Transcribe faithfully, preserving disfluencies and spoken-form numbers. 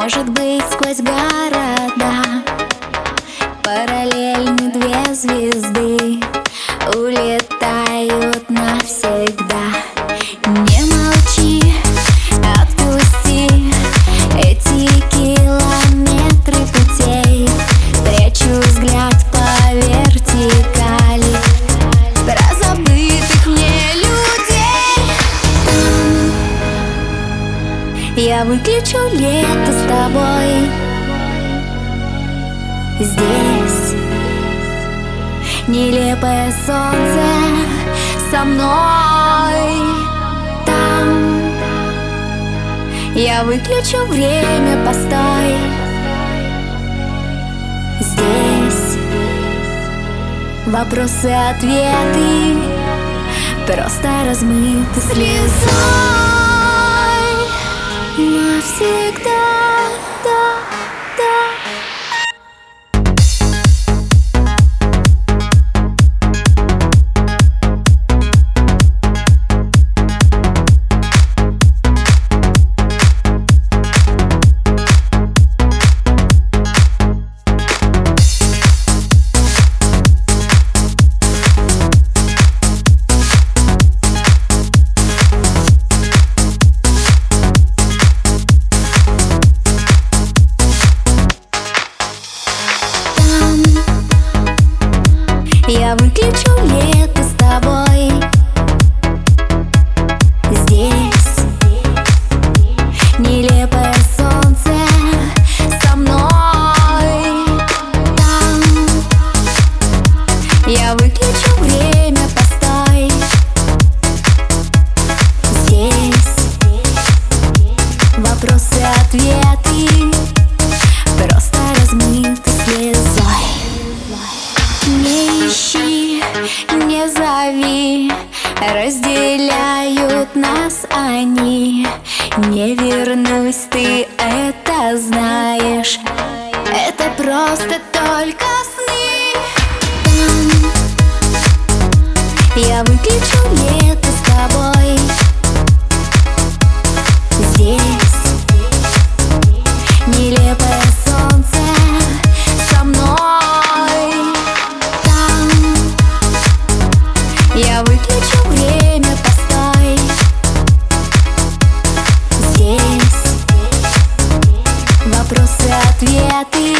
Может быть, сквозь города параллельны две звезды, улетают навсегда. Не молчи, отпусти эти километры путей. Прячу взгляд по вертикали про забытых мне людей. Я выключу лето с тобой. Здесь нелепое солнце со мной. Там я выключу время, постой. Здесь вопросы-ответы просто размыты слезой навсегда. Да, да. Я выключу лето с тобой. Здесь нелепое солнце со мной. Там я выключу время, постой. Здесь вопросы-ответы просто размыты слезой. Не ищи, не зови, разделяют нас они. Не вернусь, ты это знаешь. Это просто только сны. Я выключу лето с тобой. Здесь нелепое солнце со мной. Я выключу время, постой. Здесь вопросы-ответы